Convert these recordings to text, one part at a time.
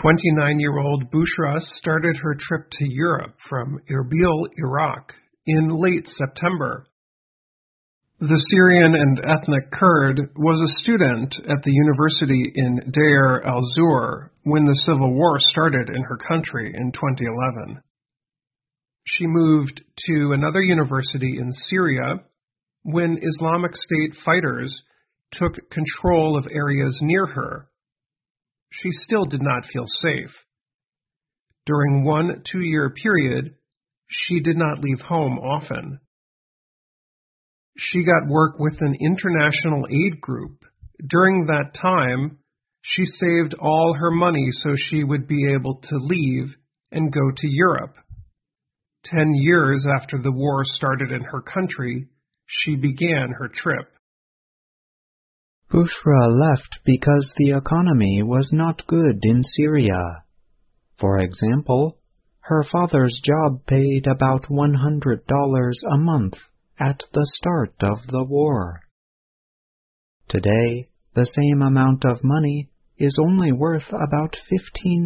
29-year-old Bushra started her trip to Europe from Erbil, Iraq, in late September. The Syrian and ethnic Kurd was a student at the university in Deir al-Zur when the civil war started in her country in 2011. She moved to another university in Syria when Islamic State fighters took control of areas near her. She still did not feel safe. During one 2-year period, she did not leave home often. She got work with an international aid group. During that time, she saved all her money so she would be able to leave and go to Europe. 10 years after the war started in her country, she began her trip. Bushra left because the economy was not good in Syria. For example, her father's job paid about $100 a month at the start of the war. Today, the same amount of money is only worth about $15.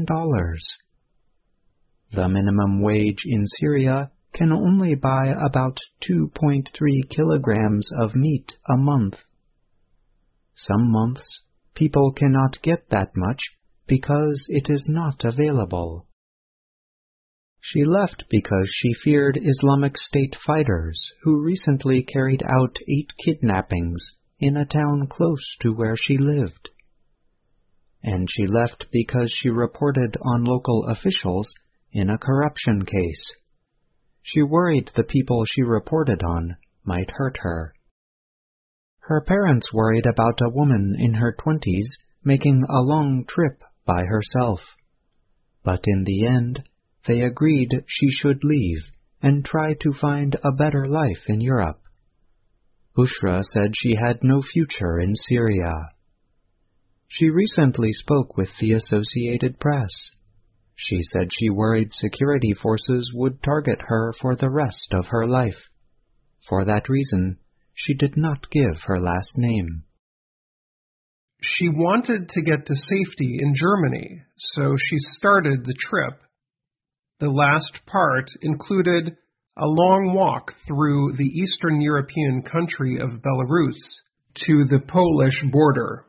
The minimum wage in Syria can only buy about 2.3 kilograms of meat a month. Some months, people cannot get that much because it is not available. She left because she feared Islamic State fighters who recently carried out 8 kidnappings in a town close to where she lived. And she left because she reported on local officials in a corruption case. She worried the people she reported on might hurt her. Her parents worried about a woman in her 20s making a long trip by herself. But in the end, they agreed she should leave and try to find a better life in Europe. Bushra said she had no future in Syria. She recently spoke with the Associated Press. She said she worried security forces would target her for the rest of her life. For that reason, she did not give her last name. She wanted to get to safety in Germany, so she started the trip. The last part included a long walk through the Eastern European country of Belarus to the Polish border.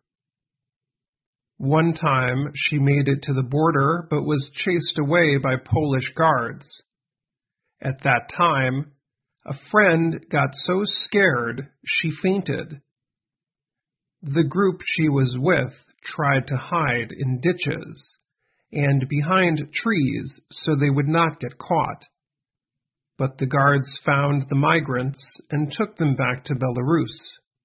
One time she made it to the border but was chased away by Polish guards. At that time, a friend got so scared she fainted. The group she was with tried to hide in ditches and behind trees so they would not get caught. But the guards found the migrants and took them back to Belarus.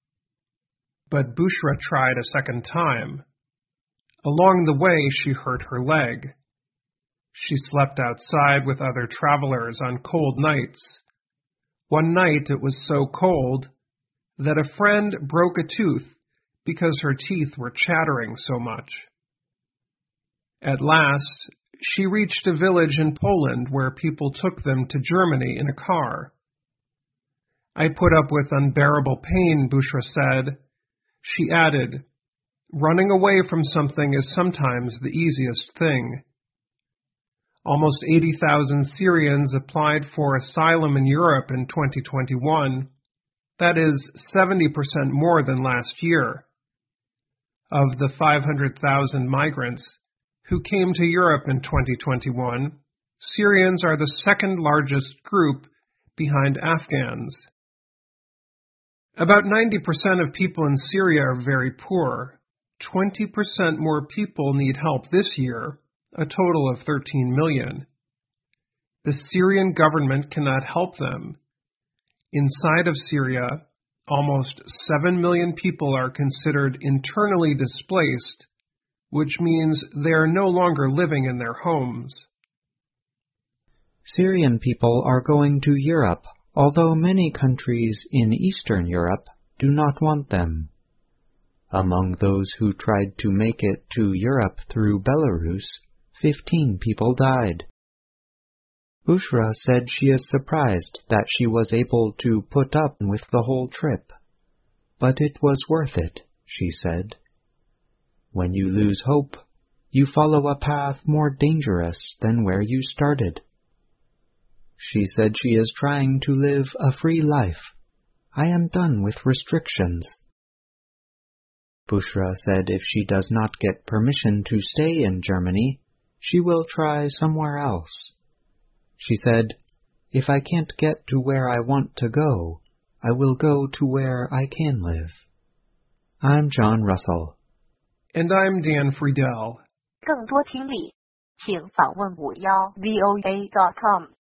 But Bushra tried a second time. Along the way, she hurt her leg. She slept outside with other travelers on cold nights. One night it was so cold that a friend broke a tooth because her teeth were chattering so much. At last, she reached a village in Poland where people took them to Germany in a car. I put up with unbearable pain, Bushra said. She added, running away from something is sometimes the easiest thing. Almost 80,000 Syrians applied for asylum in Europe in 2021. That is 70% more than last year. Of the 500,000 migrants who came to Europe in 2021, Syrians are the second largest group behind Afghans. About 90% of people in Syria are very poor. 20% more people need help this year, a total of 13 million. The Syrian government cannot help them. Inside of Syria, almost 7 million people are considered internally displaced, which means they are no longer living in their homes. Syrian people are going to Europe, although many countries in Eastern Europe do not want them. Among those who tried to make it to Europe through Belarus, 15 people died. Bushra said she is surprised that she was able to put up with the whole trip. But it was worth it, she said. When you lose hope, You follow a path more dangerous than where you started. She said she is trying to live a free life. I am done with restrictions. Bushra said if she does not get permission to stay in Germany, she will try somewhere else. She said, if I can't get to where I want to go, I will go to where I can live. I'm John Russell. And I'm Dan Friedel. 更多听力，请访问51voa.com。